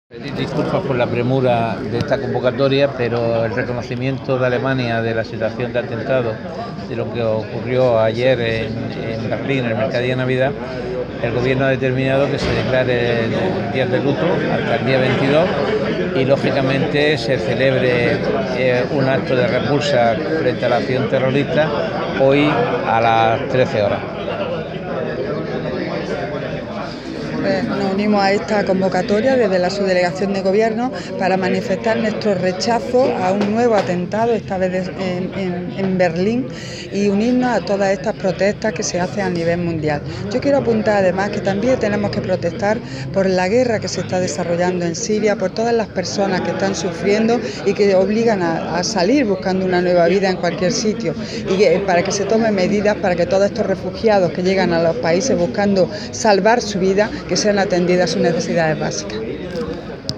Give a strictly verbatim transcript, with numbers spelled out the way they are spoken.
Pedir disculpas por la premura de esta convocatoria, pero el reconocimiento de Alemania de la situación de atentado, de lo que ocurrió ayer en, en Berlín, en el mercadillo de Navidad, el gobierno ha determinado que se declare el día de luto hasta el día veintidós y lógicamente se celebre eh, un acto de repulsa frente a la acción terrorista hoy a las trece horas. Nos unimos a esta convocatoria desde la subdelegación de gobierno para manifestar nuestro rechazo a un nuevo atentado, esta vez en, en, en Berlín, y unirnos a todas estas protestas que se hacen a nivel mundial. Yo quiero apuntar además que también tenemos que protestar por la guerra que se está desarrollando en Siria, por todas las personas que están sufriendo y que obligan a, a salir buscando una nueva vida en cualquier sitio, y que, para que se tomen medidas para que todos estos refugiados que llegan a los países buscando salvar su vida, que sean atendidas sus necesidades básicas.